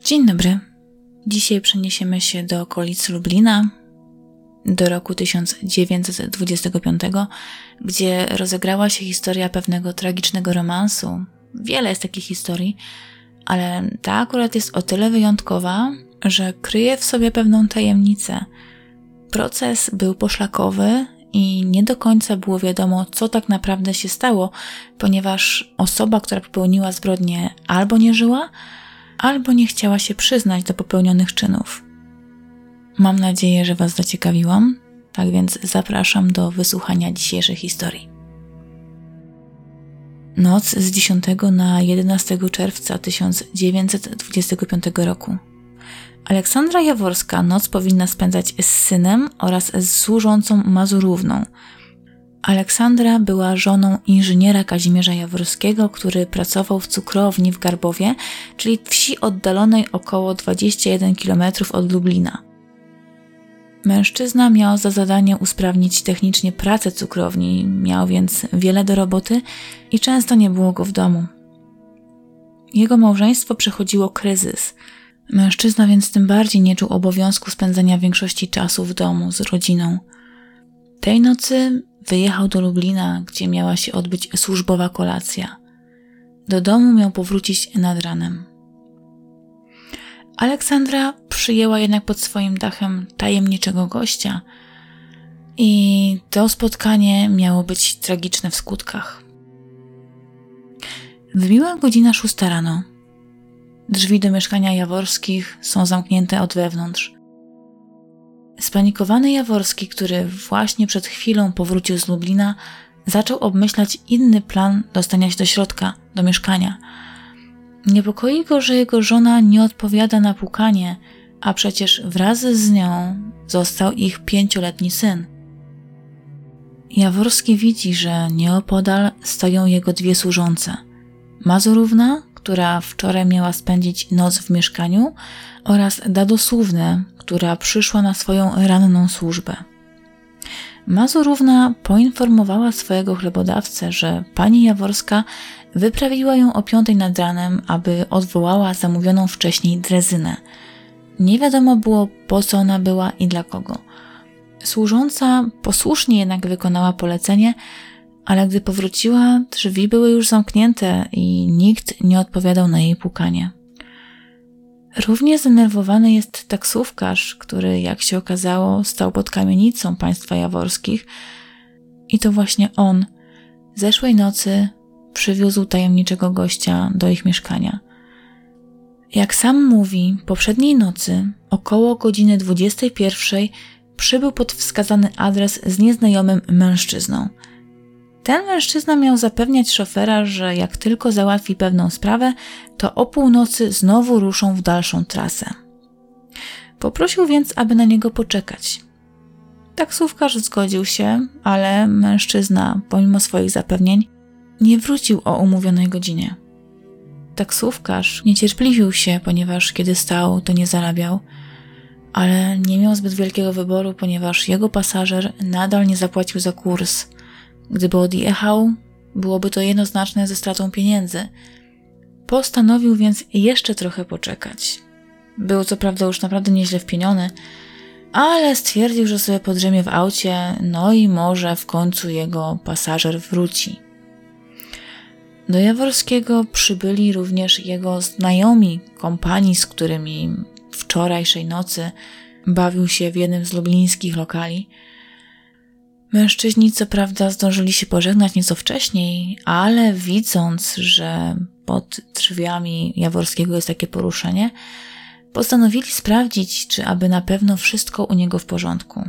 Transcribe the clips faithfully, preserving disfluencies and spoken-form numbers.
Dzień dobry. Dzisiaj przeniesiemy się do okolic Lublina, do roku tysiąc dziewięćset dwudziestego piątego, gdzie rozegrała się historia pewnego tragicznego romansu. Wiele jest takich historii, ale ta akurat jest o tyle wyjątkowa, że kryje w sobie pewną tajemnicę. Proces był poszlakowy i nie do końca było wiadomo, co tak naprawdę się stało, ponieważ osoba, która popełniła zbrodnię, albo nie żyła, albo nie chciała się przyznać do popełnionych czynów. Mam nadzieję, że Was zaciekawiłam, tak więc zapraszam do wysłuchania dzisiejszej historii. Noc z dziesiątego na jedenastego czerwca tysiąc dziewięćset dwudziestego piątego roku. Aleksandra Jaworska noc powinna spędzać z synem oraz z służącą Mazurówną. Aleksandra była żoną inżyniera Kazimierza Jaworskiego, który pracował w cukrowni w Garbowie, czyli wsi oddalonej około dwadzieścia jeden kilometrów od Lublina. Mężczyzna miał za zadanie usprawnić technicznie pracę cukrowni, miał więc wiele do roboty i często nie było go w domu. Jego małżeństwo przechodziło kryzys. Mężczyzna więc tym bardziej nie czuł obowiązku spędzania większości czasu w domu z rodziną. Tej nocy wyjechał do Lublina, gdzie miała się odbyć służbowa kolacja. Do domu miał powrócić nad ranem. Aleksandra przyjęła jednak pod swoim dachem tajemniczego gościa i to spotkanie miało być tragiczne w skutkach. Wybiła godzina szósta rano. Drzwi do mieszkania Jaworskich są zamknięte od wewnątrz. Spanikowany Jaworski, który właśnie przed chwilą powrócił z Lublina, zaczął obmyślać inny plan dostania się do środka, do mieszkania. Niepokoi go, że jego żona nie odpowiada na pukanie, a przecież wraz z nią został ich pięcioletni syn. Jaworski widzi, że nieopodal stoją jego dwie służące. Mazurówna, która wczoraj miała spędzić noc w mieszkaniu, oraz Dadosłówne, która przyszła na swoją ranną służbę. Mazurówna poinformowała swojego chlebodawcę, że pani Jaworska wyprawiła ją o piątej nad ranem, aby odwołała zamówioną wcześniej drezynę. Nie wiadomo było, po co ona była i dla kogo. Służąca posłusznie jednak wykonała polecenie, ale gdy powróciła, drzwi były już zamknięte i nikt nie odpowiadał na jej pukanie. Równie zdenerwowany jest taksówkarz, który, jak się okazało, stał pod kamienicą państwa Jaworskich i to właśnie on zeszłej nocy przywiózł tajemniczego gościa do ich mieszkania. Jak sam mówi, poprzedniej nocy, około godziny dwudziestej pierwszej, przybył pod wskazany adres z nieznajomym mężczyzną. Ten mężczyzna miał zapewniać szofera, że jak tylko załatwi pewną sprawę, to o północy znowu ruszą w dalszą trasę. Poprosił więc, aby na niego poczekać. Taksówkarz zgodził się, ale mężczyzna, pomimo swoich zapewnień, nie wrócił o umówionej godzinie. Taksówkarz niecierpliwił się, ponieważ kiedy stał, to nie zarabiał, ale nie miał zbyt wielkiego wyboru, ponieważ jego pasażer nadal nie zapłacił za kurs. Gdyby odjechał, byłoby to jednoznaczne ze stratą pieniędzy. Postanowił więc jeszcze trochę poczekać. Był co prawda już naprawdę nieźle wpieniony, ale stwierdził, że sobie podrzemie w aucie, no i może w końcu jego pasażer wróci. Do Jaworskiego przybyli również jego znajomi, kompanii, z którymi wczorajszej nocy bawił się w jednym z lublińskich lokali. Mężczyźni co prawda zdążyli się pożegnać nieco wcześniej, ale widząc, że pod drzwiami Jaworskiego jest takie poruszenie, postanowili sprawdzić, czy aby na pewno wszystko u niego w porządku.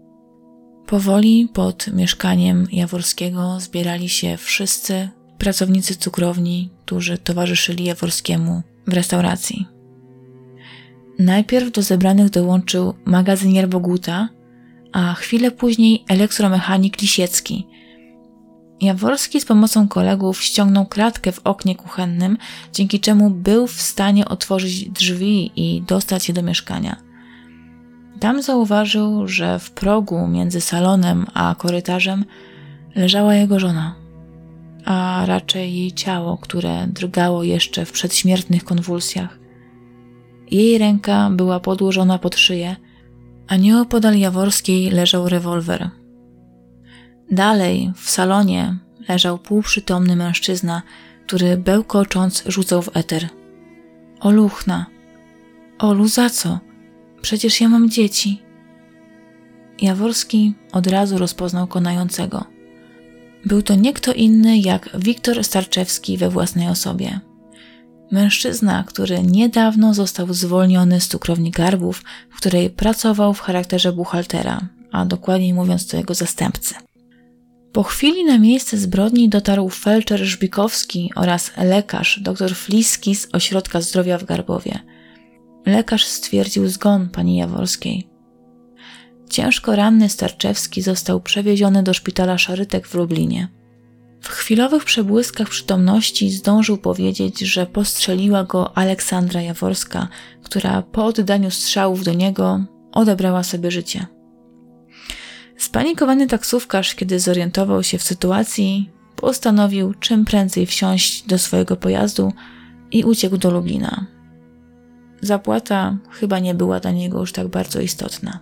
Powoli pod mieszkaniem Jaworskiego zbierali się wszyscy pracownicy cukrowni, którzy towarzyszyli Jaworskiemu w restauracji. Najpierw do zebranych dołączył magazynier Boguta, a chwilę później elektromechanik Lisiecki. Jaworski z pomocą kolegów ściągnął kratkę w oknie kuchennym, dzięki czemu był w stanie otworzyć drzwi i dostać się do mieszkania. Tam zauważył, że w progu między salonem a korytarzem leżała jego żona, a raczej jej ciało, które drgało jeszcze w przedśmiertnych konwulsjach. Jej ręka była podłożona pod szyję, a nieopodal Jaworskiej leżał rewolwer. Dalej, w salonie, leżał półprzytomny mężczyzna, który bełkocząc rzucał w eter. Oluchna. Olu, za co? Przecież ja mam dzieci. Jaworski od razu rozpoznał konającego. Był to nie kto inny jak Wiktor Starczewski we własnej osobie. Mężczyzna, który niedawno został zwolniony z cukrowni Garbów, w której pracował w charakterze buchaltera, a dokładniej mówiąc to jego zastępcy. Po chwili na miejsce zbrodni dotarł felczer Żbikowski oraz lekarz dr Fliski z Ośrodka Zdrowia w Garbowie. Lekarz stwierdził zgon pani Jaworskiej. Ciężko ranny Starczewski został przewieziony do szpitala Szarytek w Lublinie. W chwilowych przebłyskach przytomności zdążył powiedzieć, że postrzeliła go Aleksandra Jaworska, która po oddaniu strzałów do niego odebrała sobie życie. Spanikowany taksówkarz, kiedy zorientował się w sytuacji, postanowił czym prędzej wsiąść do swojego pojazdu i uciekł do Lublina. Zapłata chyba nie była dla niego już tak bardzo istotna.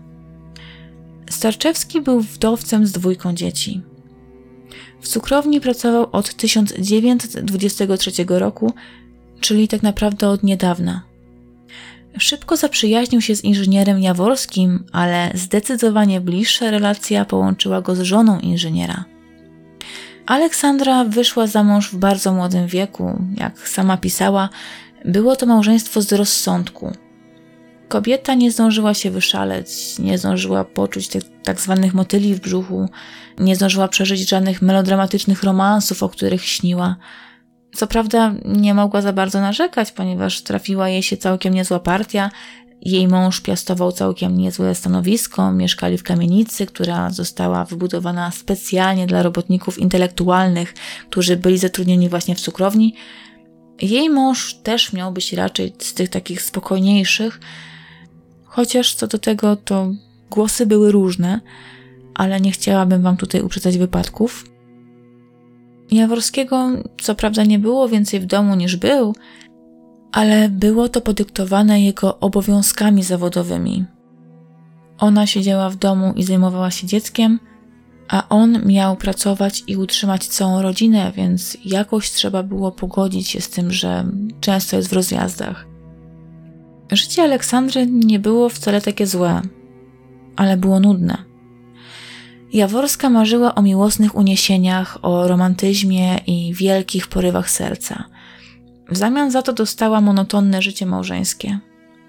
Starczewski był wdowcem z dwójką dzieci. W cukrowni pracował od tysiąc dziewięćset dwudziestego trzeciego roku, czyli tak naprawdę od niedawna. Szybko zaprzyjaźnił się z inżynierem Jaworskim, ale zdecydowanie bliższa relacja połączyła go z żoną inżyniera. Aleksandra wyszła za mąż w bardzo młodym wieku. Jak sama pisała, było to małżeństwo z rozsądku. Kobieta nie zdążyła się wyszaleć, nie zdążyła poczuć tych tak zwanych motyli w brzuchu, nie zdążyła przeżyć żadnych melodramatycznych romansów, o których śniła. Co prawda nie mogła za bardzo narzekać, ponieważ trafiła jej się całkiem niezła partia. Jej mąż piastował całkiem niezłe stanowisko, mieszkali w kamienicy, która została wybudowana specjalnie dla robotników intelektualnych, którzy byli zatrudnieni właśnie w cukrowni. Jej mąż też miał być raczej z tych takich spokojniejszych, chociaż co do tego to głosy były różne, ale nie chciałabym wam tutaj uprzedzać wypadków. Jaworskiego co prawda nie było więcej w domu niż był, ale było to podyktowane jego obowiązkami zawodowymi. Ona siedziała w domu i zajmowała się dzieckiem, a on miał pracować i utrzymać całą rodzinę, więc jakoś trzeba było pogodzić się z tym, że często jest w rozjazdach. Życie Aleksandry nie było wcale takie złe, ale było nudne. Jaworska marzyła o miłosnych uniesieniach, o romantyzmie i wielkich porywach serca. W zamian za to dostała monotonne życie małżeńskie.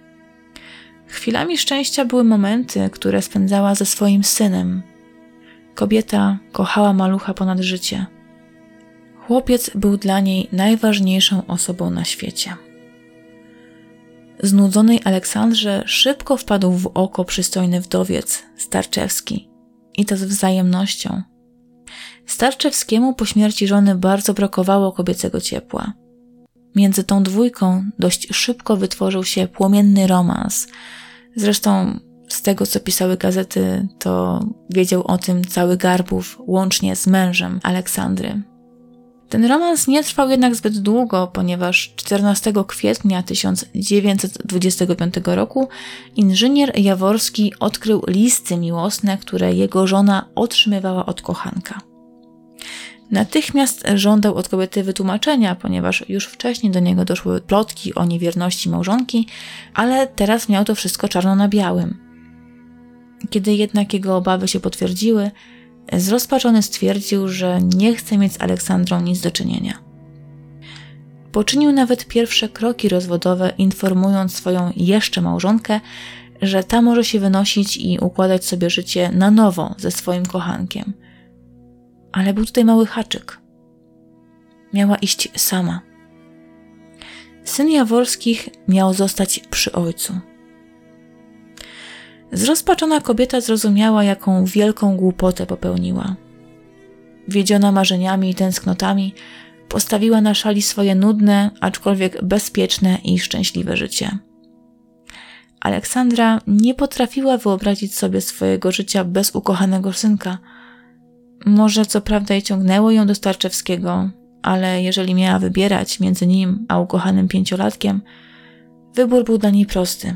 Chwilami szczęścia były momenty, które spędzała ze swoim synem. Kobieta kochała malucha ponad życie. Chłopiec był dla niej najważniejszą osobą na świecie. Znudzonej Aleksandrze szybko wpadł w oko przystojny wdowiec, Starczewski. I to z wzajemnością. Starczewskiemu po śmierci żony bardzo brakowało kobiecego ciepła. Między tą dwójką dość szybko wytworzył się płomienny romans. Zresztą z tego, co pisały gazety, to wiedział o tym cały Garbów, łącznie z mężem Aleksandry. Ten romans nie trwał jednak zbyt długo, ponieważ czternastego kwietnia tysiąc dziewięćset dwudziestego piątego roku inżynier Jaworski odkrył listy miłosne, które jego żona otrzymywała od kochanka. Natychmiast żądał od kobiety wytłumaczenia, ponieważ już wcześniej do niego doszły plotki o niewierności małżonki, ale teraz miał to wszystko czarno na białym. Kiedy jednak jego obawy się potwierdziły, zrozpaczony stwierdził, że nie chce mieć z Aleksandrą nic do czynienia. Poczynił nawet pierwsze kroki rozwodowe, informując swoją jeszcze małżonkę, że ta może się wynosić i układać sobie życie na nowo ze swoim kochankiem. Ale był tutaj mały haczyk. Miała iść sama. Syn Jaworskich miał zostać przy ojcu. Zrozpaczona kobieta zrozumiała, jaką wielką głupotę popełniła. Wiedziona marzeniami i tęsknotami, postawiła na szali swoje nudne, aczkolwiek bezpieczne i szczęśliwe życie. Aleksandra nie potrafiła wyobrazić sobie swojego życia bez ukochanego synka. Może co prawda i ciągnęło ją do Starczewskiego, ale jeżeli miała wybierać między nim a ukochanym pięciolatkiem, Wybór był dla niej prosty.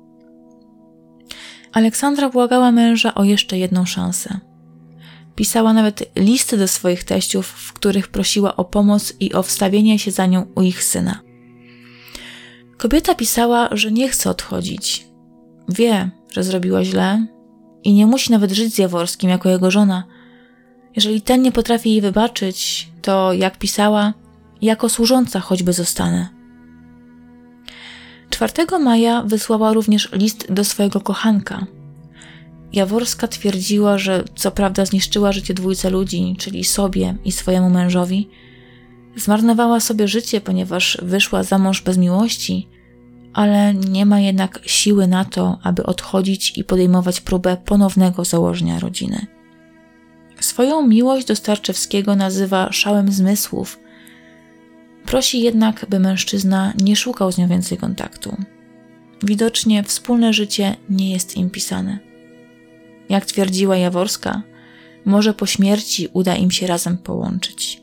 Aleksandra błagała męża o jeszcze jedną szansę. Pisała nawet listy do swoich teściów, w których prosiła o pomoc i o wstawienie się za nią u ich syna. Kobieta pisała, że nie chce odchodzić. Wie, że zrobiła źle i nie musi nawet żyć z Jaworskim jako jego żona. Jeżeli ten nie potrafi jej wybaczyć, to, jak pisała, jako służąca choćby zostanę. czwartego maja wysłała również list do swojego kochanka. Jaworska twierdziła, że co prawda zniszczyła życie dwójce ludzi, czyli sobie i swojemu mężowi. Zmarnowała sobie życie, ponieważ wyszła za mąż bez miłości, ale nie ma jednak siły na to, aby odchodzić i podejmować próbę ponownego założenia rodziny. Swoją miłość do Starczewskiego nazywa szałem zmysłów. Prosi jednak, by mężczyzna nie szukał z nią więcej kontaktu. Widocznie wspólne życie nie jest im pisane. Jak twierdziła Jaworska, może po śmierci uda im się razem połączyć.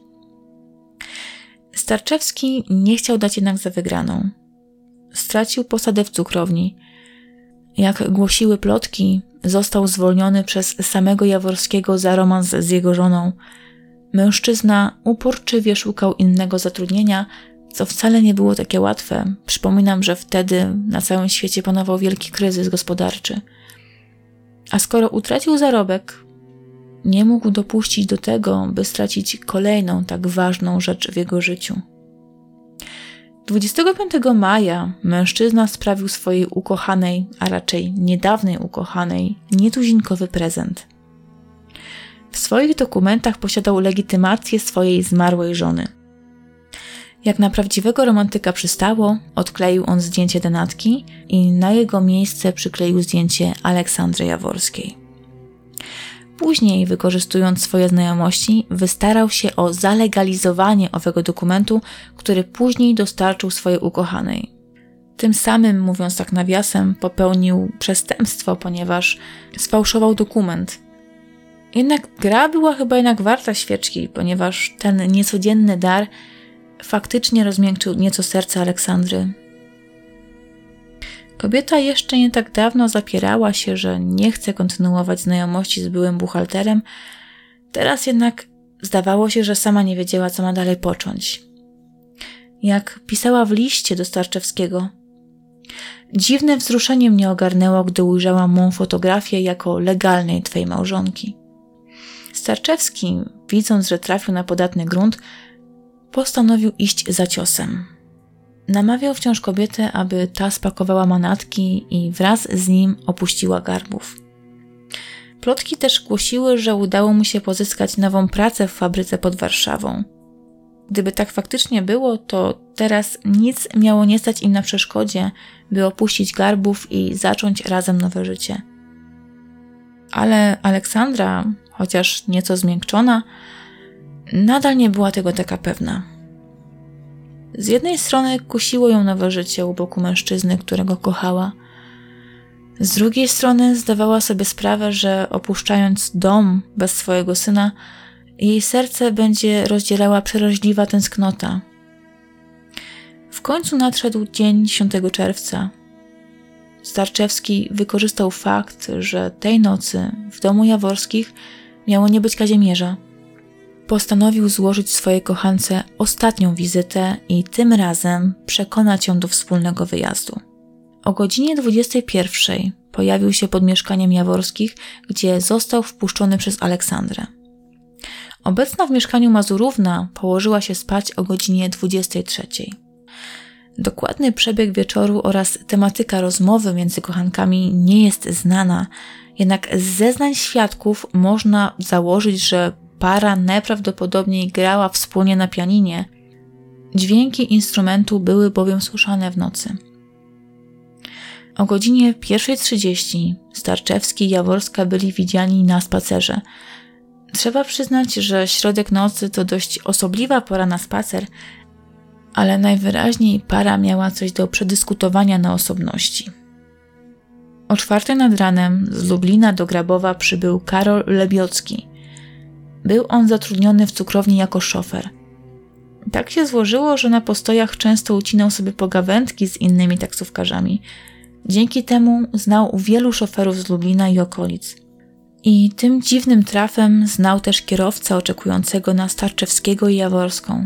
Starczewski nie chciał dać jednak za wygraną. Stracił posadę w cukrowni. Jak głosiły plotki, został zwolniony przez samego Jaworskiego za romans z jego żoną. Mężczyzna uporczywie szukał innego zatrudnienia, co wcale nie było takie łatwe. Przypominam, że wtedy na całym świecie panował wielki kryzys gospodarczy. A skoro utracił zarobek, nie mógł dopuścić do tego, by stracić kolejną tak ważną rzecz w jego życiu. dwudziestego piątego maja mężczyzna sprawił swojej ukochanej, a raczej niedawnej ukochanej, nietuzinkowy prezent. W swoich dokumentach posiadał legitymację swojej zmarłej żony. Jak na prawdziwego romantyka przystało, odkleił on zdjęcie denatki i na jego miejsce przykleił zdjęcie Aleksandry Jaworskiej. Później, wykorzystując swoje znajomości, wystarał się o zalegalizowanie owego dokumentu, który później dostarczył swojej ukochanej. Tym samym, mówiąc tak nawiasem, popełnił przestępstwo, ponieważ sfałszował dokument. Jednak gra była chyba jednak warta świeczki, ponieważ ten niecodzienny dar faktycznie rozmiękczył nieco serce Aleksandry. Kobieta jeszcze nie tak dawno zapierała się, że nie chce kontynuować znajomości z byłym buchalterem, teraz jednak zdawało się, że sama nie wiedziała, co ma dalej począć. Jak pisała w liście do Starczewskiego: dziwne wzruszenie mnie ogarnęło, gdy ujrzałam mą fotografię jako legalnej twej małżonki. Starczewski, widząc, że trafił na podatny grunt, postanowił iść za ciosem. Namawiał wciąż kobietę, aby ta spakowała manatki i wraz z nim opuściła Garbów. Plotki też głosiły, że udało mu się pozyskać nową pracę w fabryce pod Warszawą. Gdyby tak faktycznie było, to teraz nic miało nie stać im na przeszkodzie, by opuścić Garbów i zacząć razem nowe życie. Ale Aleksandra, chociaż nieco zmiękczona, nadal nie była tego taka pewna. Z jednej strony kusiło ją nowe życie u boku mężczyzny, którego kochała. Z drugiej strony zdawała sobie sprawę, że opuszczając dom bez swojego syna, jej serce będzie rozdzielała przeraźliwa tęsknota. W końcu nadszedł dzień dziesiątego czerwca. Starczewski wykorzystał fakt, że tej nocy w domu Jaworskich miało nie być Kazimierza. Postanowił złożyć swojej kochance ostatnią wizytę i tym razem przekonać ją do wspólnego wyjazdu. O godzinie dwudziestej pierwszej pojawił się pod mieszkaniem Jaworskich, gdzie został wpuszczony przez Aleksandrę. Obecna w mieszkaniu Mazurówna położyła się spać o godzinie dwudziestej trzeciej. Dokładny przebieg wieczoru oraz tematyka rozmowy między kochankami nie jest znana, jednak z zeznań świadków można założyć, że para najprawdopodobniej grała wspólnie na pianinie. Dźwięki instrumentu były bowiem słyszane w nocy. O godzinie pierwszej trzydzieści Starczewski i Jaworska byli widziani na spacerze. Trzeba przyznać, że środek nocy to dość osobliwa pora na spacer, ale najwyraźniej para miała coś do przedyskutowania na osobności. O czwartej nad ranem z Lublina do Grabowa przybył Karol Lebiocki. Był on zatrudniony w cukrowni jako szofer. Tak się złożyło, że na postojach często ucinał sobie pogawędki z innymi taksówkarzami. Dzięki temu znał wielu szoferów z Lublina i okolic. I tym dziwnym trafem znał też kierowcę oczekującego na Starczewskiego i Jaworską.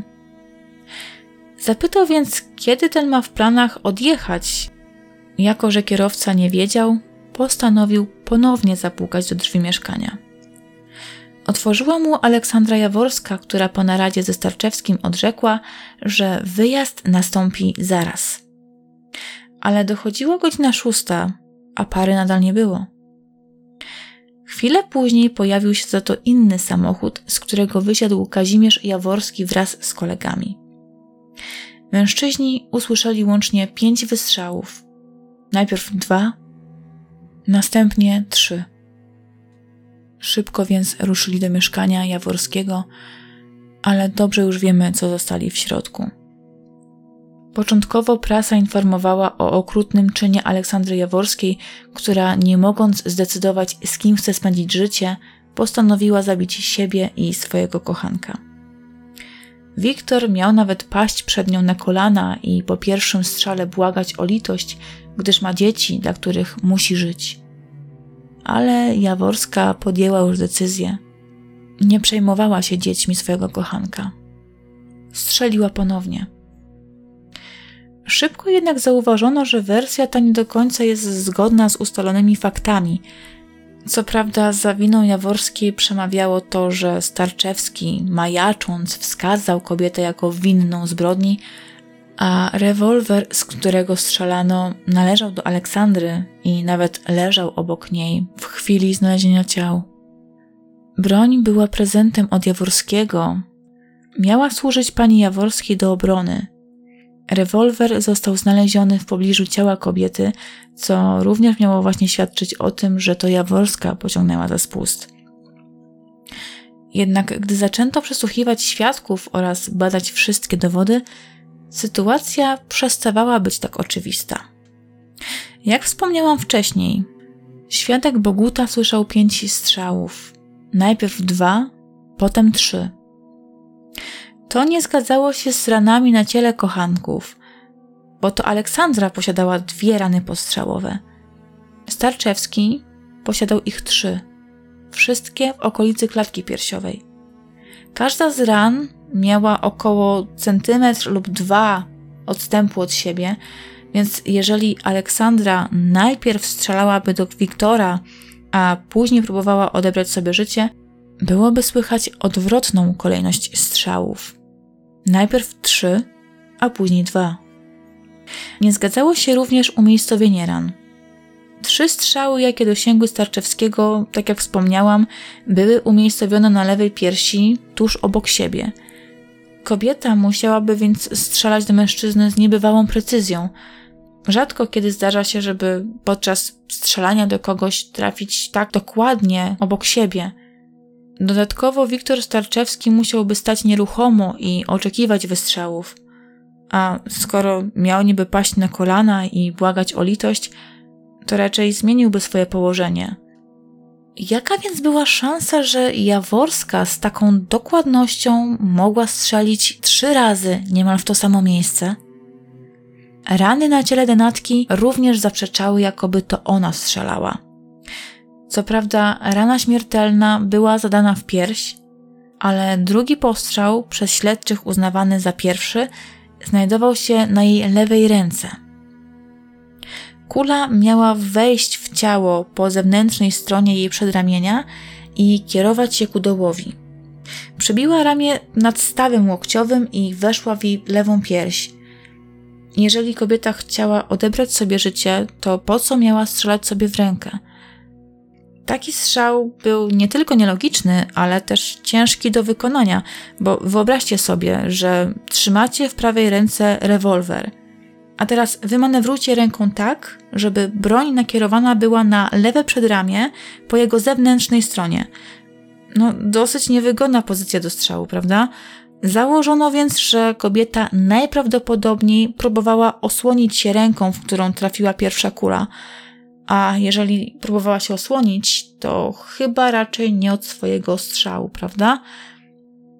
Zapytał więc, kiedy ten ma w planach odjechać. Jako że kierowca nie wiedział, postanowił ponownie zapukać do drzwi mieszkania. Otworzyła mu Aleksandra Jaworska, która po naradzie ze Starczewskim odrzekła, że wyjazd nastąpi zaraz. Ale dochodziła godzina szósta, a pary nadal nie było. Chwilę później pojawił się za to inny samochód, z którego wysiadł Kazimierz Jaworski wraz z kolegami. Mężczyźni usłyszeli łącznie pięć wystrzałów. Najpierw dwa, następnie trzy. Szybko więc ruszyli do mieszkania Jaworskiego, ale dobrze już wiemy, co zostali w środku. Początkowo prasa informowała o okrutnym czynie Aleksandry Jaworskiej, która, nie mogąc zdecydować, z kim chce spędzić życie, postanowiła zabić siebie i swojego kochanka. Wiktor miał nawet paść przed nią na kolana i po pierwszym strzale błagać o litość, gdyż ma dzieci, dla których musi żyć. Ale Jaworska podjęła już decyzję. Nie przejmowała się dziećmi swojego kochanka. Strzeliła ponownie. Szybko jednak zauważono, że wersja ta nie do końca jest zgodna z ustalonymi faktami. Co prawda za winą Jaworskiej przemawiało to, że Starczewski, majacząc, wskazał kobietę jako winną zbrodni, a rewolwer, z którego strzelano, należał do Aleksandry i nawet leżał obok niej w chwili znalezienia ciał. Broń była prezentem od Jaworskiego. Miała służyć pani Jaworskiej do obrony. Rewolwer został znaleziony w pobliżu ciała kobiety, co również miało właśnie świadczyć o tym, że to Jaworska pociągnęła za spust. Jednak gdy zaczęto przesłuchiwać świadków oraz badać wszystkie dowody, sytuacja przestawała być tak oczywista. Jak wspomniałam wcześniej, świadek Boguta słyszał pięć strzałów. Najpierw dwa, potem trzy. To nie zgadzało się z ranami na ciele kochanków, bo to Aleksandra posiadała dwie rany postrzałowe. Starczewski posiadał ich trzy, wszystkie w okolicy klatki piersiowej. Każda z ran miała około centymetr lub dwa odstępu od siebie, więc jeżeli Aleksandra najpierw strzelałaby do Wiktora, a później próbowała odebrać sobie życie, byłoby słychać odwrotną kolejność strzałów. Najpierw trzy, a później dwa. Nie zgadzało się również umiejscowienie ran. Trzy strzały, jakie dosięgły Starczewskiego, tak jak wspomniałam, były umiejscowione na lewej piersi, tuż obok siebie. Kobieta musiałaby więc strzelać do mężczyzny z niebywałą precyzją. Rzadko kiedy zdarza się, żeby podczas strzelania do kogoś trafić tak dokładnie obok siebie. Dodatkowo Wiktor Starczewski musiałby stać nieruchomo i oczekiwać wystrzałów. A skoro miał niby paść na kolana i błagać o litość, to raczej zmieniłby swoje położenie. Jaka więc była szansa, że Jaworska z taką dokładnością mogła strzelić trzy razy niemal w to samo miejsce? Rany na ciele denatki również zaprzeczały, jakoby to ona strzelała. Co prawda rana śmiertelna była zadana w pierś, ale drugi postrzał, przez śledczych uznawany za pierwszy, znajdował się na jej lewej ręce. Kula miała wejść w ciało po zewnętrznej stronie jej przedramienia i kierować się ku dołowi. Przebiła ramię nad stawem łokciowym i weszła w jej lewą pierś. Jeżeli kobieta chciała odebrać sobie życie, to po co miała strzelać sobie w rękę? Taki strzał był nie tylko nielogiczny, ale też ciężki do wykonania, bo wyobraźcie sobie, że trzymacie w prawej ręce rewolwer, a teraz wymanewrujcie ręką tak, żeby broń nakierowana była na lewe przedramię po jego zewnętrznej stronie. No, dosyć niewygodna pozycja do strzału, prawda? Założono więc, że kobieta najprawdopodobniej próbowała osłonić się ręką, w którą trafiła pierwsza kula, a jeżeli próbowała się osłonić, to chyba raczej nie od swojego strzału, prawda?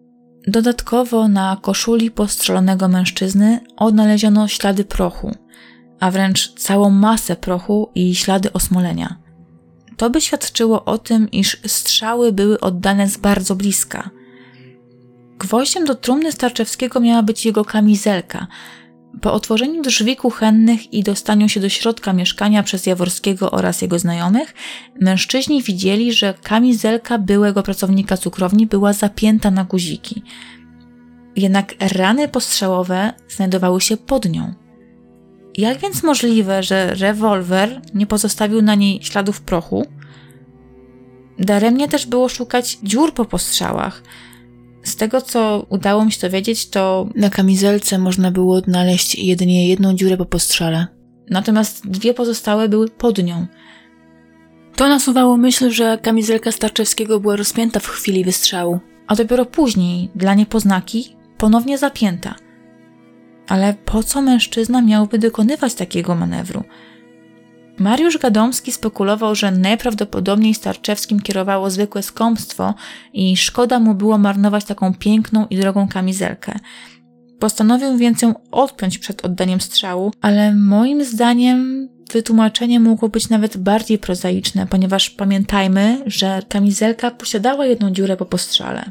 Dodatkowo na koszuli postrzelonego mężczyzny odnaleziono ślady prochu, a wręcz całą masę prochu i ślady osmolenia. To by świadczyło o tym, iż strzały były oddane z bardzo bliska. Gwoździem do trumny Starczewskiego miała być jego kamizelka. Po otworzeniu drzwi kuchennych i dostaniu się do środka mieszkania przez Jaworskiego oraz jego znajomych, mężczyźni widzieli, że kamizelka byłego pracownika cukrowni była zapięta na guziki. Jednak rany postrzałowe znajdowały się pod nią. Jak więc możliwe, że rewolwer nie pozostawił na niej śladów prochu? Daremnie też było szukać dziur po postrzałach. Z tego, co udało mi się dowiedzieć, to na kamizelce można było odnaleźć jedynie jedną dziurę po postrzale. Natomiast dwie pozostałe były pod nią. To nasuwało myśl, że kamizelka Starczewskiego była rozpięta w chwili wystrzału, a dopiero później, dla niepoznaki, ponownie zapięta. Ale po co mężczyzna miałby dokonywać takiego manewru? Mariusz Gadomski spekulował, że najprawdopodobniej Starczewskim kierowało zwykłe skąpstwo i szkoda mu było marnować taką piękną i drogą kamizelkę. Postanowił więc ją odpiąć przed oddaniem strzału, ale moim zdaniem wytłumaczenie mogło być nawet bardziej prozaiczne, ponieważ pamiętajmy, że kamizelka posiadała jedną dziurę po postrzale.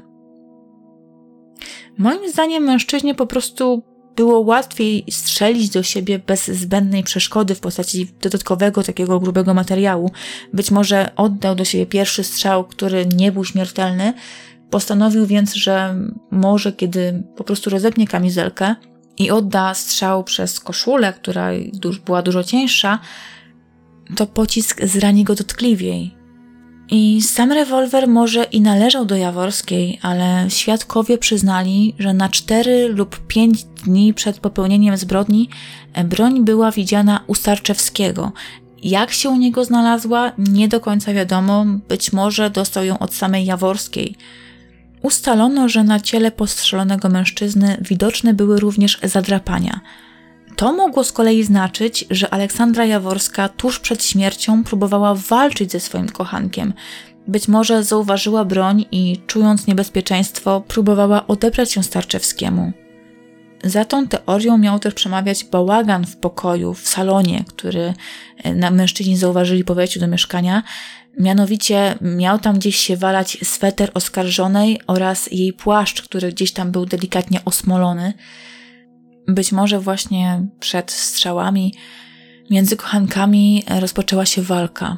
Moim zdaniem mężczyźnie po prostu było łatwiej strzelić do siebie bez zbędnej przeszkody w postaci dodatkowego takiego grubego materiału. Być może oddał do siebie pierwszy strzał, który nie był śmiertelny. Postanowił więc, że może kiedy po prostu rozepnie kamizelkę i odda strzał przez koszulę, która była dużo cieńsza, to pocisk zrani go dotkliwiej. I sam rewolwer może i należał do Jaworskiej, ale świadkowie przyznali, że na cztery lub pięć dni przed popełnieniem zbrodni broń była widziana u Starczewskiego. Jak się u niego znalazła, nie do końca wiadomo, być może dostał ją od samej Jaworskiej. Ustalono, że na ciele postrzelonego mężczyzny widoczne były również zadrapania. To mogło z kolei znaczyć, że Aleksandra Jaworska tuż przed śmiercią próbowała walczyć ze swoim kochankiem. Być może zauważyła broń i, czując niebezpieczeństwo, próbowała odebrać ją Starczewskiemu. Za tą teorią miał też przemawiać bałagan w pokoju, w salonie, który mężczyźni zauważyli po wejściu do mieszkania. Mianowicie miał tam gdzieś się walać sweter oskarżonej oraz jej płaszcz, który gdzieś tam był delikatnie osmolony. Być może właśnie przed strzałami między kochankami rozpoczęła się walka.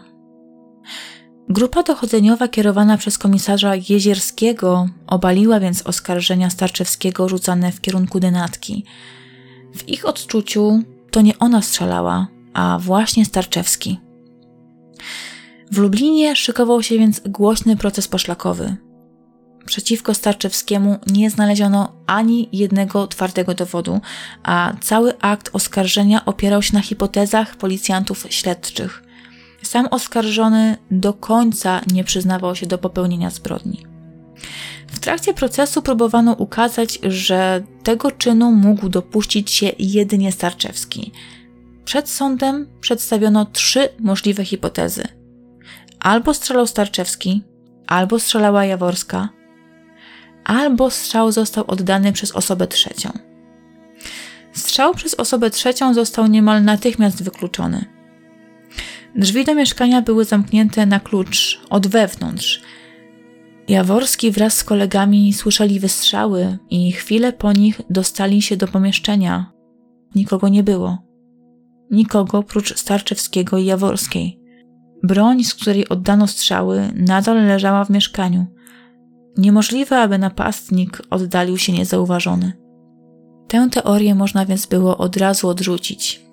Grupa dochodzeniowa kierowana przez komisarza Jezierskiego obaliła więc oskarżenia Starczewskiego rzucane w kierunku denatki. W ich odczuciu to nie ona strzelała, a właśnie Starczewski. W Lublinie szykował się więc głośny proces poszlakowy. Przeciwko Starczewskiemu nie znaleziono ani jednego twardego dowodu, a cały akt oskarżenia opierał się na hipotezach policjantów śledczych. Sam oskarżony do końca nie przyznawał się do popełnienia zbrodni. W trakcie procesu próbowano ukazać, że tego czynu mógł dopuścić się jedynie Starczewski. Przed sądem przedstawiono trzy możliwe hipotezy. Albo strzelał Starczewski, albo strzelała Jaworska, albo strzał został oddany przez osobę trzecią. Strzał przez osobę trzecią został niemal natychmiast wykluczony. Drzwi do mieszkania były zamknięte na klucz od wewnątrz. Jaworski wraz z kolegami słyszeli wystrzały i chwilę po nich dostali się do pomieszczenia. Nikogo nie było. Nikogo prócz Starczewskiego i Jaworskiej. Broń, z której oddano strzały, nadal leżała w mieszkaniu. Niemożliwe, aby napastnik oddalił się niezauważony. Tę teorię można więc było od razu odrzucić.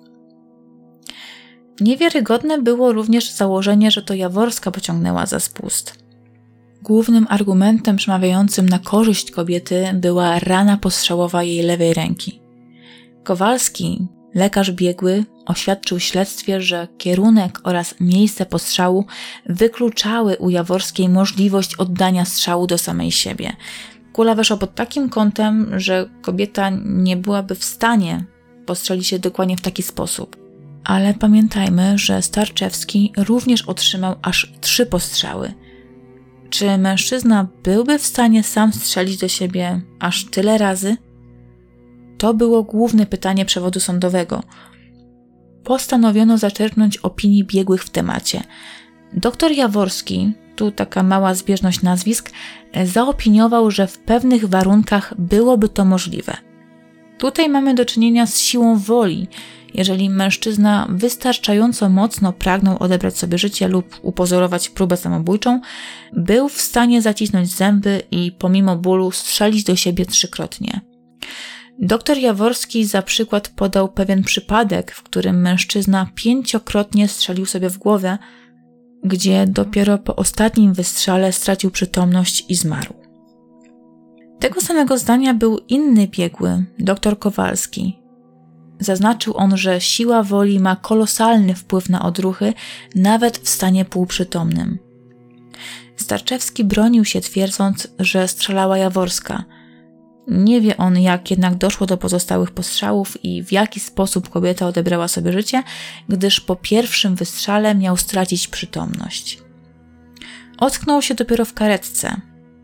Niewiarygodne było również założenie, że to Jaworska pociągnęła za spust. Głównym argumentem przemawiającym na korzyść kobiety była rana postrzałowa jej lewej ręki. Kowalski, lekarz biegły, oświadczył w śledztwie, że kierunek oraz miejsce postrzału wykluczały u Jaworskiej możliwość oddania strzału do samej siebie. Kula weszła pod takim kątem, że kobieta nie byłaby w stanie postrzelić się dokładnie w taki sposób. Ale pamiętajmy, że Starczewski również otrzymał aż trzy postrzały. Czy mężczyzna byłby w stanie sam strzelić do siebie aż tyle razy? To było główne pytanie przewodu sądowego. Postanowiono zaczerpnąć opinii biegłych w temacie. Doktor Jaworski, tu taka mała zbieżność nazwisk, zaopiniował, że w pewnych warunkach byłoby to możliwe. Tutaj mamy do czynienia z siłą woli. Jeżeli mężczyzna wystarczająco mocno pragnął odebrać sobie życie lub upozorować próbę samobójczą, był w stanie zacisnąć zęby i pomimo bólu strzelić do siebie trzykrotnie. Doktor Jaworski za przykład podał pewien przypadek, w którym mężczyzna pięciokrotnie strzelił sobie w głowę, gdzie dopiero po ostatnim wystrzale stracił przytomność i zmarł. Tego samego zdania był inny biegły, dr Kowalski. Zaznaczył on, że siła woli ma kolosalny wpływ na odruchy, nawet w stanie półprzytomnym. Starczewski bronił się, twierdząc, że strzelała Jaworska. Nie wie on, jak jednak doszło do pozostałych postrzałów i w jaki sposób kobieta odebrała sobie życie, gdyż po pierwszym wystrzale miał stracić przytomność. Ocknął się dopiero w karetce.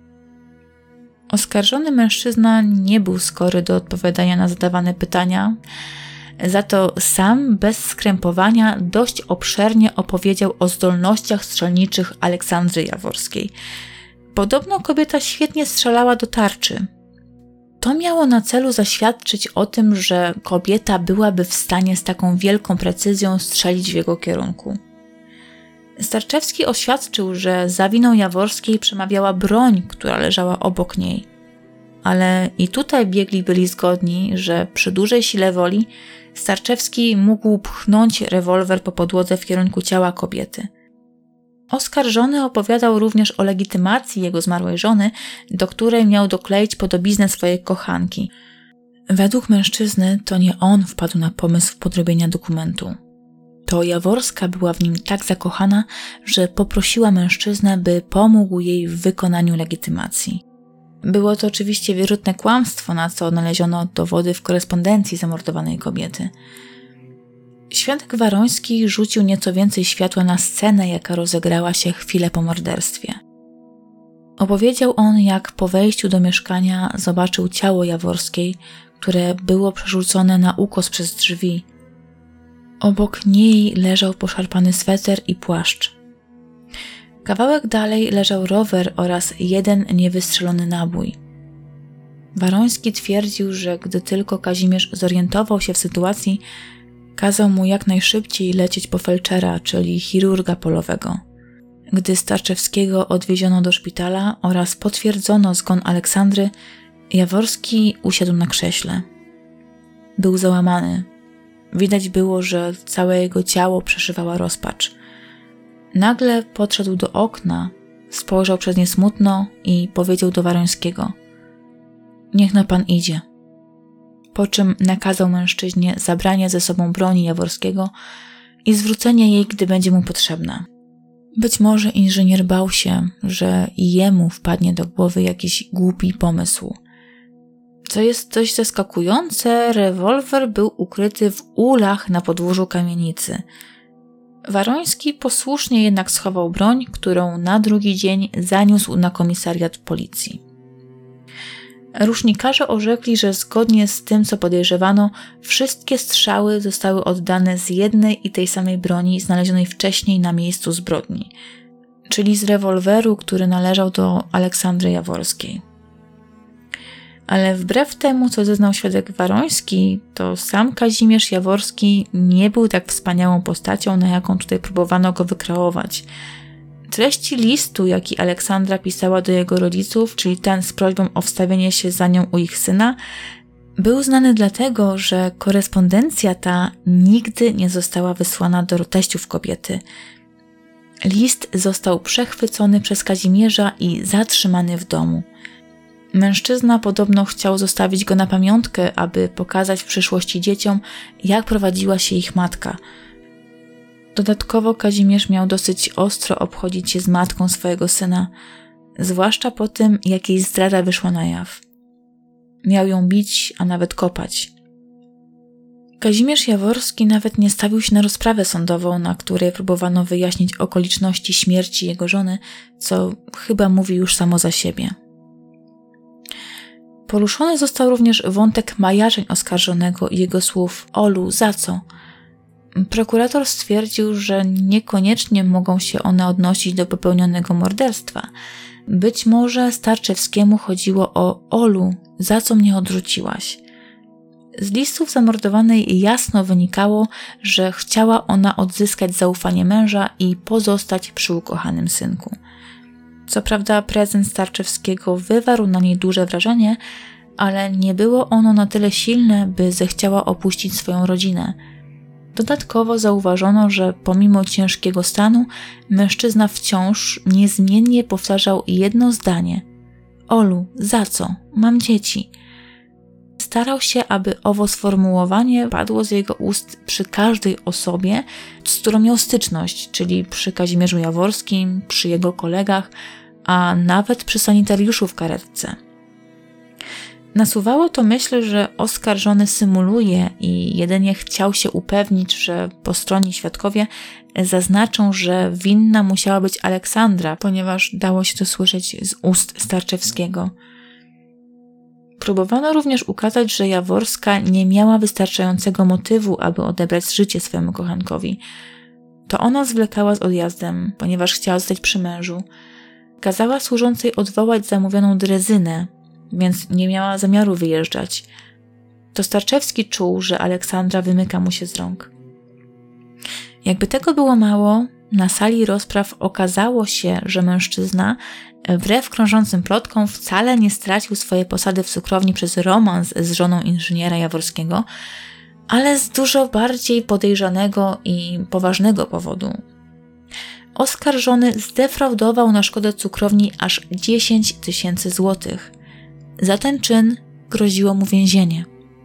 Oskarżony mężczyzna nie był skory do odpowiadania na zadawane pytania, za to sam bez skrępowania dość obszernie opowiedział o zdolnościach strzelniczych Aleksandry Jaworskiej. Podobno kobieta świetnie strzelała do tarczy. To miało na celu zaświadczyć o tym, że kobieta byłaby w stanie z taką wielką precyzją strzelić w jego kierunku. Starczewski oświadczył, że za winą Jaworskiej przemawiała broń, która leżała obok niej. Ale i tutaj biegli byli zgodni, że przy dużej sile woli Starczewski mógł pchnąć rewolwer po podłodze w kierunku ciała kobiety. Oskarżony opowiadał również o legitymacji jego zmarłej żony, do której miał dokleić podobiznę swojej kochanki. Według mężczyzny to nie on wpadł na pomysł podrobienia dokumentu. To Jaworska była w nim tak zakochana, że poprosiła mężczyznę, by pomógł jej w wykonaniu legitymacji. Było to oczywiście wierutne kłamstwo, na co odnaleziono dowody w korespondencji zamordowanej kobiety. Świadek Waroński rzucił nieco więcej światła na scenę, jaka rozegrała się chwilę po morderstwie. Opowiedział on, jak po wejściu do mieszkania zobaczył ciało Jaworskiej, które było przerzucone na ukos przez drzwi. Obok niej leżał poszarpany sweter i płaszcz. Kawałek dalej leżał rower oraz jeden niewystrzelony nabój. Waroński twierdził, że gdy tylko Kazimierz zorientował się w sytuacji, kazał mu jak najszybciej lecieć po felczera, czyli chirurga polowego. Gdy Starczewskiego odwieziono do szpitala oraz potwierdzono zgon Aleksandry, Jaworski usiadł na krześle. Był załamany. Widać było, że całe jego ciało przeszywała rozpacz. Nagle podszedł do okna, spojrzał przez nie smutno i powiedział do Warońskiego: „Niech no pan idzie”. Po czym nakazał mężczyźnie zabranie ze sobą broni Jaworskiego i zwrócenie jej, gdy będzie mu potrzebna. Być może inżynier bał się, że i jemu wpadnie do głowy jakiś głupi pomysł. Co jest dość zaskakujące, rewolwer był ukryty w ulach na podwórzu kamienicy. Waroński posłusznie jednak schował broń, którą na drugi dzień zaniósł na komisariat policji. Rusznikarze orzekli, że zgodnie z tym, co podejrzewano, wszystkie strzały zostały oddane z jednej i tej samej broni znalezionej wcześniej na miejscu zbrodni, czyli z rewolweru, który należał do Aleksandry Jaworskiej. Ale wbrew temu, co zeznał świadek Waroński, to sam Kazimierz Jaworski nie był tak wspaniałą postacią, na jaką tutaj próbowano go wykreować. Treści listu, jaki Aleksandra pisała do jego rodziców, czyli ten z prośbą o wstawienie się za nią u ich syna, był znany dlatego, że korespondencja ta nigdy nie została wysłana do teściów kobiety. List został przechwycony przez Kazimierza i zatrzymany w domu. Mężczyzna podobno chciał zostawić go na pamiątkę, aby pokazać w przyszłości dzieciom, jak prowadziła się ich matka. Dodatkowo Kazimierz miał dosyć ostro obchodzić się z matką swojego syna, zwłaszcza po tym, jak jej zdrada wyszła na jaw. Miał ją bić, a nawet kopać. Kazimierz Jaworski nawet nie stawił się na rozprawę sądową, na której próbowano wyjaśnić okoliczności śmierci jego żony, co chyba mówi już samo za siebie. Poruszony został również wątek majaczeń oskarżonego i jego słów „Olu, za co?”. Prokurator stwierdził, że niekoniecznie mogą się one odnosić do popełnionego morderstwa. Być może Starczewskiemu chodziło o „Olu, za co mnie odrzuciłaś?”. Z listów zamordowanej jasno wynikało, że chciała ona odzyskać zaufanie męża i pozostać przy ukochanym synku. Co prawda prezent Starczewskiego wywarł na niej duże wrażenie, ale nie było ono na tyle silne, by zechciała opuścić swoją rodzinę. Dodatkowo zauważono, że pomimo ciężkiego stanu mężczyzna wciąż niezmiennie powtarzał jedno zdanie: „Olu, za co? Mam dzieci”. Starał się, aby owo sformułowanie padło z jego ust przy każdej osobie, z którą miał styczność, czyli przy Kazimierzu Jaworskim, przy jego kolegach, a nawet przy sanitariuszu w karetce. Nasuwało to myśl, że oskarżony symuluje i jedynie chciał się upewnić, że postronni świadkowie zaznaczą, że winna musiała być Aleksandra, ponieważ dało się to słyszeć z ust Starczewskiego. Próbowano również ukazać, że Jaworska nie miała wystarczającego motywu, aby odebrać życie swojemu kochankowi. To ona zwlekała z odjazdem, ponieważ chciała zostać przy mężu. Kazała służącej odwołać zamówioną drezynę, więc nie miała zamiaru wyjeżdżać. To Starczewski czuł, że Aleksandra wymyka mu się z rąk. Jakby tego było mało, na sali rozpraw okazało się, że mężczyzna, wbrew krążącym plotkom, wcale nie stracił swojej posady w cukrowni przez romans z żoną inżyniera Jaworskiego, ale z dużo bardziej podejrzanego i poważnego powodu. Oskarżony zdefraudował na szkodę cukrowni aż dziesięć tysięcy złotych. Za ten czyn groziło mu więzienie.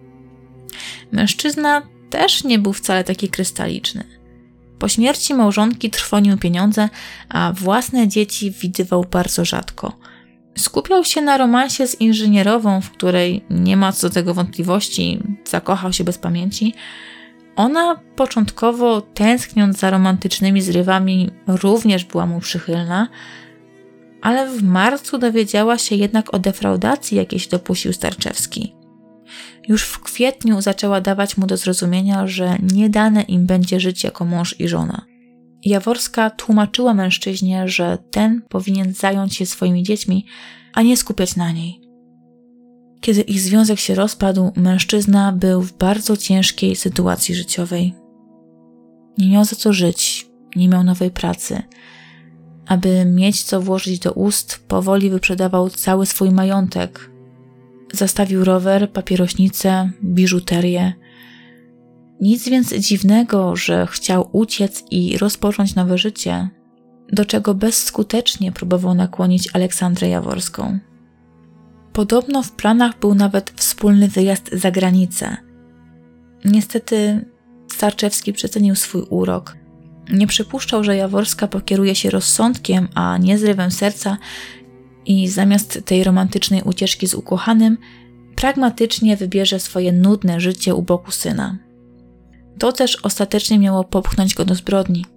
Mężczyzna też nie był wcale taki krystaliczny. Po śmierci małżonki trwonił pieniądze, a własne dzieci widywał bardzo rzadko. Skupiał się na romansie z inżynierową, w której nie ma co do tego wątpliwości, zakochał się bez pamięci. Ona początkowo, tęskniąc za romantycznymi zrywami, również była mu przychylna, ale w marcu dowiedziała się jednak o defraudacji, jakiej się dopuścił Starczewski. Już w kwietniu zaczęła dawać mu do zrozumienia, że nie dane im będzie żyć jako mąż i żona. Jaworska tłumaczyła mężczyźnie, że ten powinien zająć się swoimi dziećmi, a nie skupiać na niej. Kiedy ich związek się rozpadł, mężczyzna był w bardzo ciężkiej sytuacji życiowej. Nie miał za co żyć, nie miał nowej pracy. Aby mieć co włożyć do ust, powoli wyprzedawał cały swój majątek. Zastawił rower, papierośnicę, biżuterię. Nic więc dziwnego, że chciał uciec i rozpocząć nowe życie, do czego bezskutecznie próbował nakłonić Aleksandrę Jaworską. Podobno w planach był nawet wspólny wyjazd za granicę. Niestety Starczewski przecenił swój urok. Nie przypuszczał, że Jaworska pokieruje się rozsądkiem, a nie zrywem serca i zamiast tej romantycznej ucieczki z ukochanym, pragmatycznie wybierze swoje nudne życie u boku syna. To też ostatecznie miało popchnąć go do zbrodni.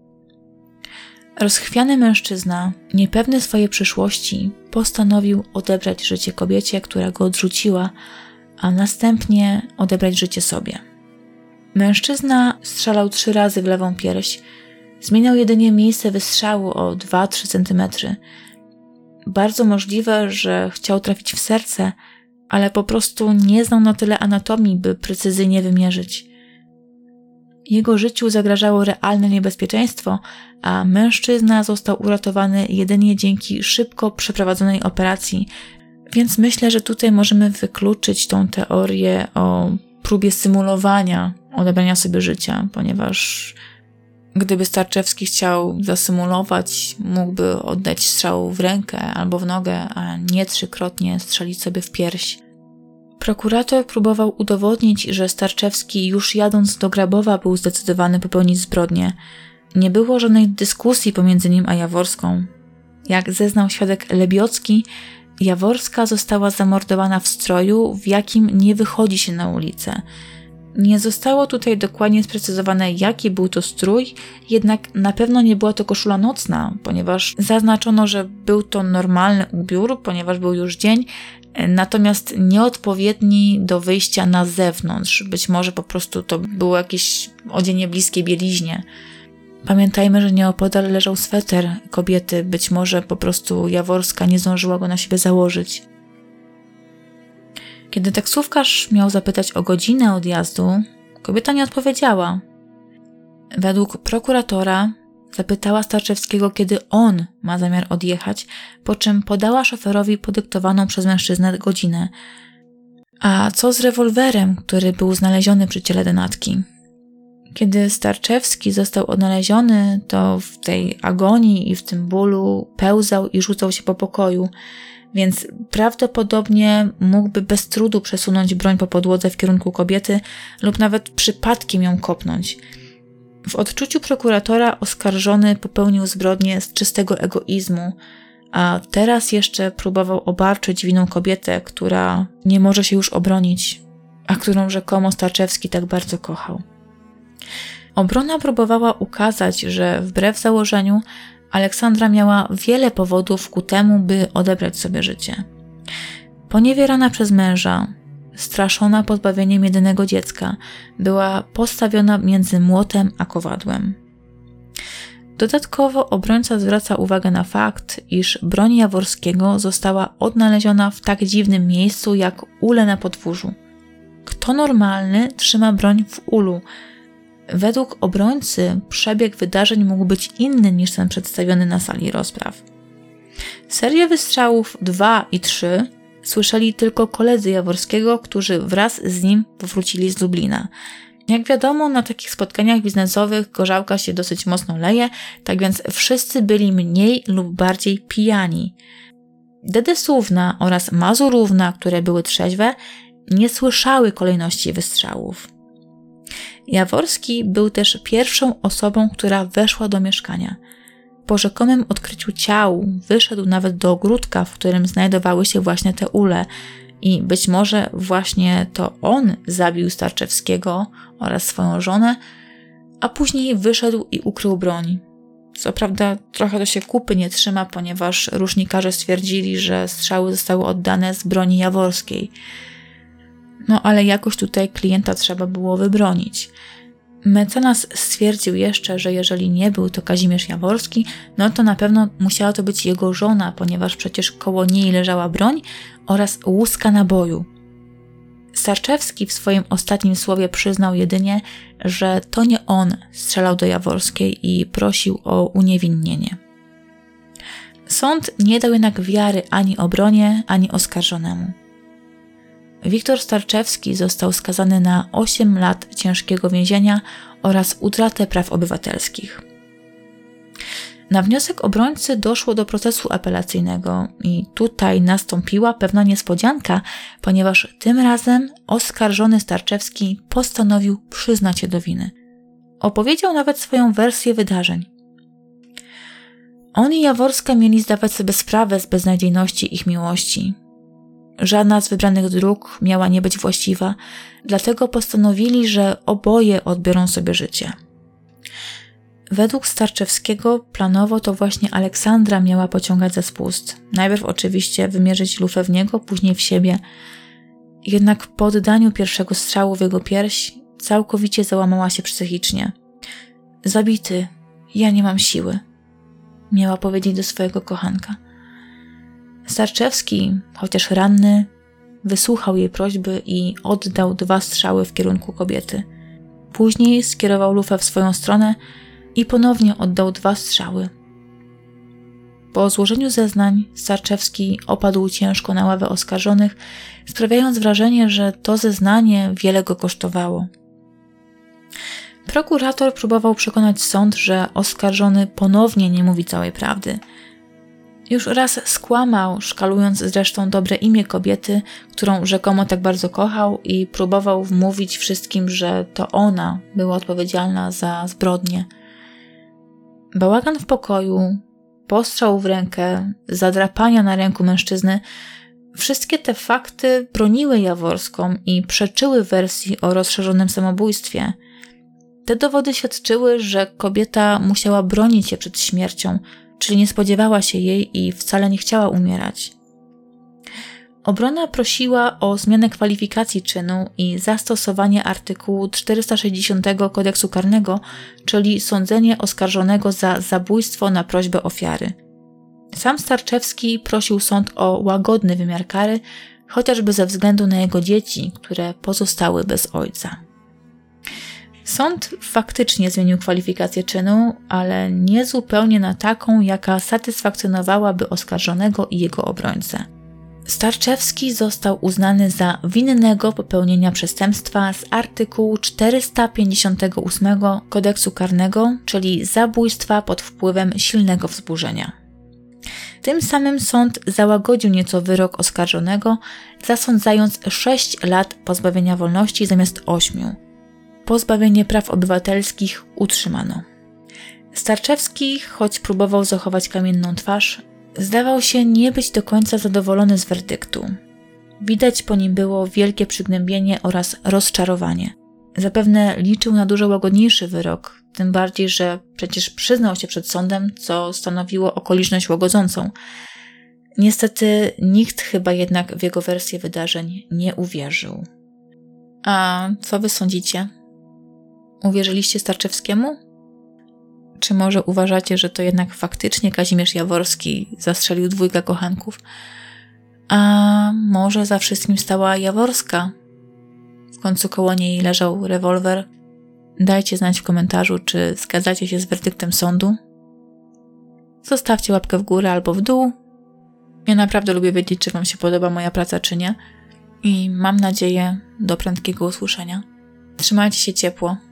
Rozchwiany mężczyzna, niepewny swojej przyszłości, postanowił odebrać życie kobiecie, która go odrzuciła, a następnie odebrać życie sobie. Mężczyzna strzelał trzy razy w lewą pierś. Zmieniał jedynie miejsce wystrzału o dwa trzy centymetry. Bardzo możliwe, że chciał trafić w serce, ale po prostu nie znał na tyle anatomii, by precyzyjnie wymierzyć. Jego życiu zagrażało realne niebezpieczeństwo, a mężczyzna został uratowany jedynie dzięki szybko przeprowadzonej operacji, więc myślę, że tutaj możemy wykluczyć tą teorię o próbie symulowania odebrania sobie życia, ponieważ gdyby Starczewski chciał zasymulować, mógłby oddać strzał w rękę albo w nogę, a nie trzykrotnie strzelić sobie w pierś. Prokurator próbował udowodnić, że Starczewski już jadąc do Grabowa był zdecydowany popełnić zbrodnię. Nie było żadnej dyskusji pomiędzy nim a Jaworską. Jak zeznał świadek Lebiocki, Jaworska została zamordowana w stroju, w jakim nie wychodzi się na ulicę. Nie zostało tutaj dokładnie sprecyzowane, jaki był to strój, jednak na pewno nie była to koszula nocna, ponieważ zaznaczono, że był to normalny ubiór, ponieważ był już dzień, natomiast nieodpowiedni do wyjścia na zewnątrz. Być może po prostu to było jakieś odzienie bliskie bieliźnie. Pamiętajmy, że nieopodal leżał sweter kobiety, być może po prostu Jaworska nie zdążyła go na siebie założyć. Kiedy taksówkarz miał zapytać o godzinę odjazdu, kobieta nie odpowiedziała. Według prokuratora zapytała Starczewskiego, kiedy on ma zamiar odjechać, po czym podała szoferowi podyktowaną przez mężczyznę godzinę. A co z rewolwerem, który był znaleziony przy ciele denatki? Kiedy Starczewski został odnaleziony, to w tej agonii i w tym bólu pełzał i rzucał się po pokoju, więc prawdopodobnie mógłby bez trudu przesunąć broń po podłodze w kierunku kobiety lub nawet przypadkiem ją kopnąć. W odczuciu prokuratora oskarżony popełnił zbrodnię z czystego egoizmu, a teraz jeszcze próbował obarczyć winą kobietę, która nie może się już obronić, a którą rzekomo Starczewski tak bardzo kochał. Obrona próbowała ukazać, że wbrew założeniu Aleksandra miała wiele powodów ku temu, by odebrać sobie życie. Poniewierana przez męża, straszona pozbawieniem jedynego dziecka, była postawiona między młotem a kowadłem. Dodatkowo obrońca zwraca uwagę na fakt, iż broń Jaworskiego została odnaleziona w tak dziwnym miejscu jak ule na podwórzu. Kto normalny trzyma broń w ulu? Według obrońcy przebieg wydarzeń mógł być inny niż ten przedstawiony na sali rozpraw. Serię wystrzałów dwa i trzy słyszeli tylko koledzy Jaworskiego, którzy wraz z nim powrócili z Lublina. Jak wiadomo, na takich spotkaniach biznesowych gorzałka się dosyć mocno leje, tak więc wszyscy byli mniej lub bardziej pijani. Dedesówna oraz Mazurówna, które były trzeźwe, nie słyszały kolejności wystrzałów. Jaworski był też pierwszą osobą, która weszła do mieszkania. Po rzekomym odkryciu ciał wyszedł nawet do ogródka, w którym znajdowały się właśnie te ule i być może właśnie to on zabił Starczewskiego oraz swoją żonę, a później wyszedł i ukrył broń. Co prawda trochę to się kupy nie trzyma, ponieważ różnikarze stwierdzili, że strzały zostały oddane z broni jaworskiej. No ale jakoś tutaj klienta trzeba było wybronić. Mecenas stwierdził jeszcze, że jeżeli nie był to Kazimierz Jaworski, no to na pewno musiała to być jego żona, ponieważ przecież koło niej leżała broń oraz łuska naboju. Starczewski w swoim ostatnim słowie przyznał jedynie, że to nie on strzelał do Jaworskiej i prosił o uniewinnienie. Sąd nie dał jednak wiary ani obronie, ani oskarżonemu. Wiktor Starczewski został skazany na osiem lat ciężkiego więzienia oraz utratę praw obywatelskich. Na wniosek obrońcy doszło do procesu apelacyjnego i tutaj nastąpiła pewna niespodzianka, ponieważ tym razem oskarżony Starczewski postanowił przyznać się do winy. Opowiedział nawet swoją wersję wydarzeń. On i Jaworska mieli zdawać sobie sprawę z beznadziejności ich miłości. Żadna z wybranych dróg miała nie być właściwa, dlatego postanowili, że oboje odbiorą sobie życie. Według Starczewskiego planowo to właśnie Aleksandra miała pociągać za spust. Najpierw oczywiście wymierzyć lufę w niego, później w siebie. Jednak po oddaniu pierwszego strzału w jego pierś całkowicie załamała się psychicznie. Zabity, ja nie mam siły, miała powiedzieć do swojego kochanka. Starczewski, chociaż ranny, wysłuchał jej prośby i oddał dwa strzały w kierunku kobiety. Później skierował lufę w swoją stronę i ponownie oddał dwa strzały. Po złożeniu zeznań Starczewski opadł ciężko na ławę oskarżonych, sprawiając wrażenie, że to zeznanie wiele go kosztowało. Prokurator próbował przekonać sąd, że oskarżony ponownie nie mówi całej prawdy. Już raz skłamał, szkalując zresztą dobre imię kobiety, którą rzekomo tak bardzo kochał, i próbował wmówić wszystkim, że to ona była odpowiedzialna za zbrodnię. Bałagan w pokoju, postrzał w rękę, zadrapania na ręku mężczyzny Wszystkie te fakty broniły Jaworską i przeczyły wersji o rozszerzonym samobójstwie. Te dowody świadczyły, że kobieta musiała bronić się przed śmiercią, czyli nie spodziewała się jej i wcale nie chciała umierać. Obrona prosiła o zmianę kwalifikacji czynu i zastosowanie artykułu czterysta sześćdziesiątego Kodeksu Karnego, czyli sądzenie oskarżonego za zabójstwo na prośbę ofiary. Sam Starczewski prosił sąd o łagodny wymiar kary, chociażby ze względu na jego dzieci, które pozostały bez ojca. Sąd faktycznie zmienił kwalifikację czynu, ale nie zupełnie na taką, jaka satysfakcjonowałaby oskarżonego i jego obrońcę. Starczewski został uznany za winnego popełnienia przestępstwa z artykułu czterysta pięćdziesiątego ósmego Kodeksu Karnego, czyli zabójstwa pod wpływem silnego wzburzenia. Tym samym sąd załagodził nieco wyrok oskarżonego, zasądzając sześć lat pozbawienia wolności zamiast ośmiu. Pozbawienie praw obywatelskich utrzymano. Starczewski, choć próbował zachować kamienną twarz, zdawał się nie być do końca zadowolony z werdyktu. Widać po nim było wielkie przygnębienie oraz rozczarowanie. Zapewne liczył na dużo łagodniejszy wyrok, tym bardziej, że przecież przyznał się przed sądem, co stanowiło okoliczność łagodzącą. Niestety nikt chyba jednak w jego wersję wydarzeń nie uwierzył. A co wy sądzicie? Uwierzyliście Starczewskiemu? Czy może uważacie, że to jednak faktycznie Kazimierz Jaworski zastrzelił dwójkę kochanków? A może za wszystkim stała Jaworska? W końcu koło niej leżał rewolwer. Dajcie znać w komentarzu, czy zgadzacie się z werdyktem sądu. Zostawcie łapkę w górę albo w dół. Ja naprawdę lubię wiedzieć, czy wam się podoba moja praca, czy nie. I mam nadzieję do prędkiego usłyszenia. Trzymajcie się ciepło.